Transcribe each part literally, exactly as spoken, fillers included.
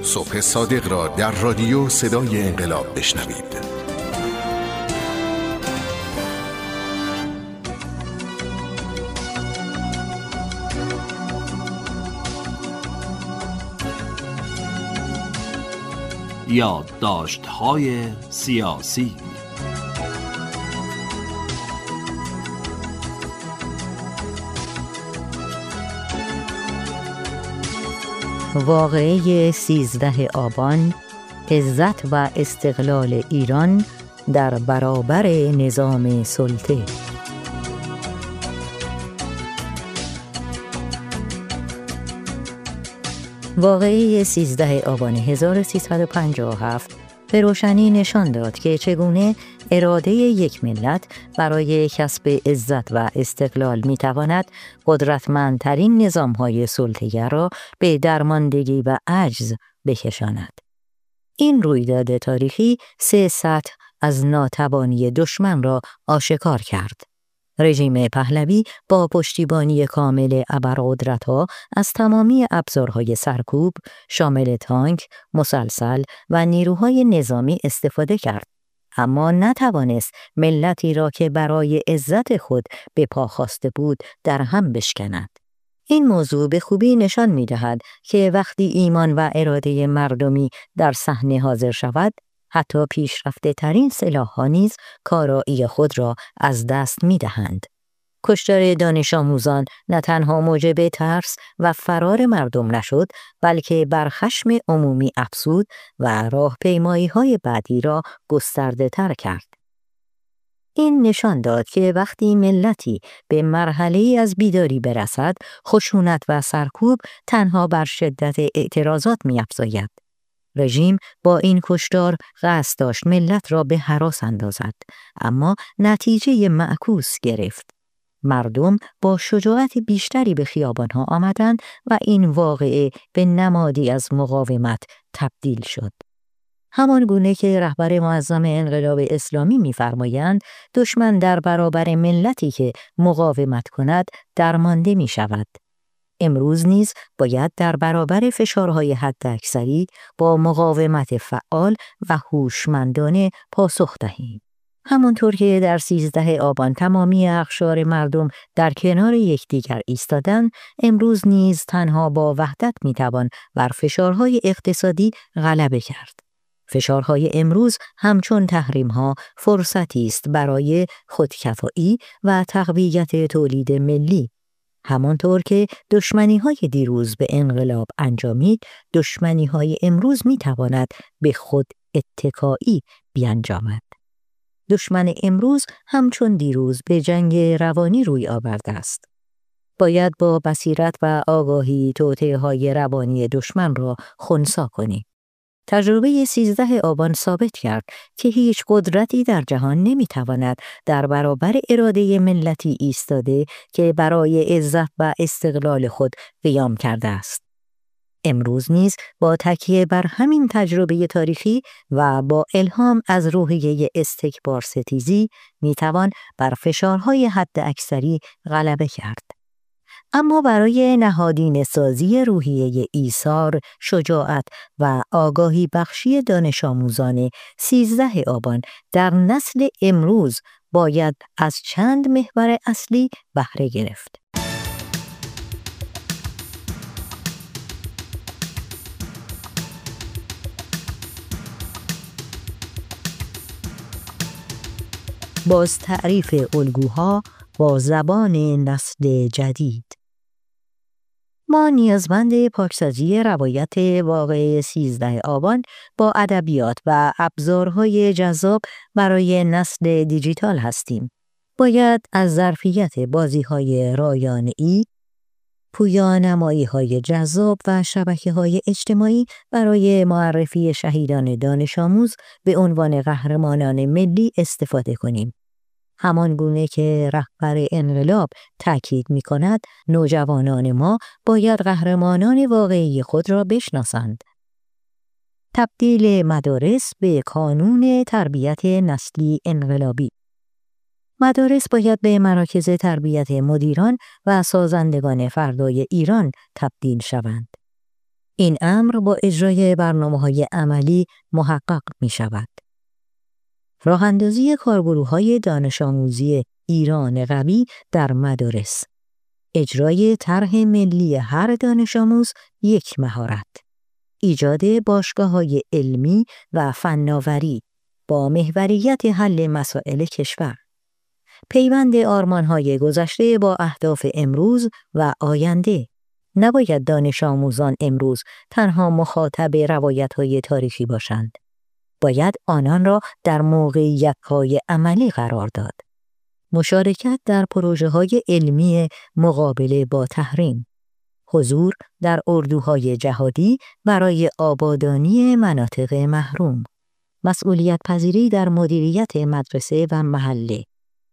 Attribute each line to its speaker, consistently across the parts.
Speaker 1: صبح صادق را در رادیو صدای انقلاب بشنوید.
Speaker 2: یادداشت‌های سیاسی.
Speaker 3: واقعه سیزده آبان، عزت و استقلال ایران در برابر نظام سلطه. واقعه سیزده آبان هزار و سیصد و پنجاه و هفت به روشنی نشان داد که چگونه اراده یک ملت برای کسب عزت و استقلال می‌تواند قدرتمندترین نظام‌های سلطه‌گر را به درماندگی و عجز بکشاند. این رویداد تاریخی سه سطح از ناتوانی دشمن را آشکار کرد. رژیم پهلوی با پشتیبانی کامل ابرقدرت‌ها از تمامی ابزارهای سرکوب شامل تانک، مسلسل و نیروهای نظامی استفاده کرد، اما نتوانست ملتی را که برای عزت خود به پا خواسته بود در هم بشکند. این موضوع به خوبی نشان می‌دهد که وقتی ایمان و اراده مردمی در صحنه حاضر شود، حتی پیشرفته ترین سلاح‌ها نیز کارایی خود را از دست می‌دهند. کشتار دانش آموزان نه تنها موجب ترس و فرار مردم نشد، بلکه بر خشم عمومی افزود و راهپیمایی‌های بعدی را گسترده تر کرد. این نشان داد که وقتی ملتی به مرحله‌ای از بیداری برسد، خشونت و سرکوب تنها بر شدت اعتراضات می‌افزاید. رژیم با این کشتار قصد داشت ملت را به هراس اندازد، اما نتیجه معکوس گرفت. مردم با شجاعت بیشتری به خیابان‌ها آمدند و این واقعه به نمادی از مقاومت تبدیل شد. همان گونه که رهبر معظم انقلاب اسلامی می‌فرمایند، دشمن در برابر ملتی که مقاومت کند درمانده می‌شود. امروز نیز باید در برابر فشارهای حداکثری با مقاومت فعال و هوشمندانه پاسخ دهیم. همانطور که در سیزده آبان تمامی اقشار مردم در کنار یکدیگر ایستادند، امروز نیز تنها با وحدت میتوان بر فشارهای اقتصادی غلبه کرد. فشارهای امروز همچون تحریم‌ها فرصتی است برای خودکفایی و تقویت تولید ملی. همانطور که دشمنی‌های دیروز به انقلاب انجامید، دشمنی‌های امروز می‌تواند به خود اتکایی بیانجامد. دشمن امروز همچون دیروز به جنگ روانی روی آورده است. باید با بصیرت و آگاهی توطئه‌های روانی دشمن را خنثی کنیم. تجربه سیزده آبان ثابت کرد که هیچ قدرتی در جهان نمیتواند در برابر اراده ملتی ایستاده که برای عزت و استقلال خود قیام کرده است. امروز نیز با تکیه بر همین تجربه تاریخی و با الهام از روحیه استکبار ستیزی میتوان بر فشارهای حداکثری غلبه کرد. اما برای نهادینه سازی روحیه ایثار، شجاعت و آگاهی بخشی دانش آموزان سیزده آبان در نسل امروز باید از چند محور اصلی بهره گرفت. باز تعریف الگوها با زبان نسل جدید. ما نیازمند پاکسازی روایت واقعه سیزده آبان با ادبیات و ابزارهای جذاب برای نسل دیجیتال هستیم. باید از ظرفیت بازی‌های رایانه‌ای، پویانمایی‌های جذاب و شبکه‌های اجتماعی برای معرفی شهیدان دانش آموز به عنوان قهرمانان ملی استفاده کنیم. همان گونه که رهبر انقلاب تاکید می‌کند، نوجوانان ما باید قهرمانان واقعی خود را بشناسند. تبدیل مدارس به کانون تربیت نسلی انقلابی. مدارس باید به مراکز تربیت مدیران و سازندگان فردای ایران تبدیل شوند. این امر با اجرای برنامه‌های عملی محقق می‌شود. راه‌اندازی کارگروه‌های دانش آموزی ایران قوی در مدارس. اجرای طرح ملی هر دانش آموز یک مهارت. ایجاد باشگاه‌های علمی و فناوری با محوریت حل مسائل کشور. پیوند آرمان‌های گذشته با اهداف امروز و آینده. نباید دانش آموزان امروز تنها مخاطب روایت‌های تاریخی باشند. باید آنان را در موقعیت‌های عملی قرار داد. مشارکت در پروژه‌های علمی مقابله با تحریم. حضور در اردوهای جهادی برای آبادانی مناطق محروم. مسئولیت پذیری در مدیریت مدرسه و محله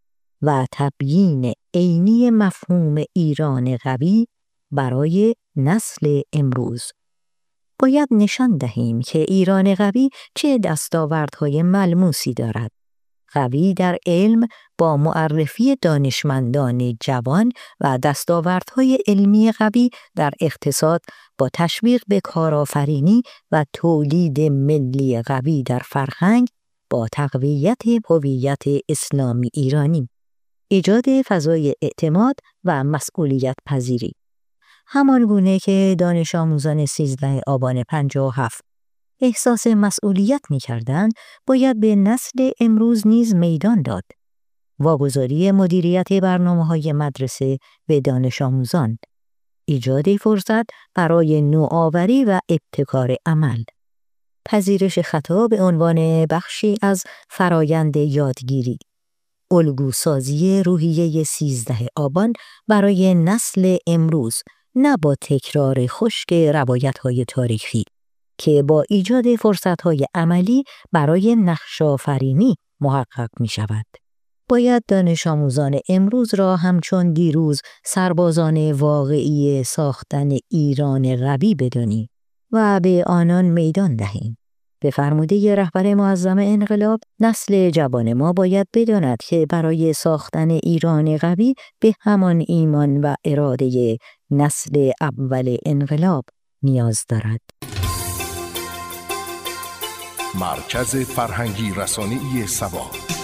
Speaker 3: و تبیین عینی مفهوم ایران قوی برای نسل امروز. باید نشان دهیم که ایران قوی چه دستاوردهای ملموسی دارد. قوی در علم با معرفی دانشمندان جوان و دستاوردهای علمی قوی در اقتصاد با تشویق به کارآفرینی و تولید ملی قوی در فرهنگ با تقویت هویت اسلامی ایرانی. ایجاد فضای اعتماد و مسئولیت پذیری. همان گونه که دانش آموزان سیزده آبان پنجاه و هفت احساس مسئولیت می‌کردند، باید به نسل امروز نیز میدان داد. واگذاری مدیریت برنامه‌های مدرسه به دانش آموزان. ایجاد فرصت برای نوآوری و ابتکار عمل. پذیرش خطا به عنوان بخشی از فرایند یادگیری. الگوسازی روحیه سیزده آبان برای نسل امروز، نه با تکرار خشک روایت‌های تاریخی، که با ایجاد فرصت‌های عملی برای نقش‌آفرینی محقق می‌شود. باید دانش آموزان امروز را همچون دیروز سربازان واقعی ساختن ایران قوی بدانیم و به آنان میدان دهیم. به فرموده رهبر معظم انقلاب، نسل جوان ما باید بداند که برای ساختن ایران قوی به همان ایمان و اراده نسل اول انقلاب نیاز دارد.
Speaker 1: مرکز فرهنگی رسانه‌ای سبا.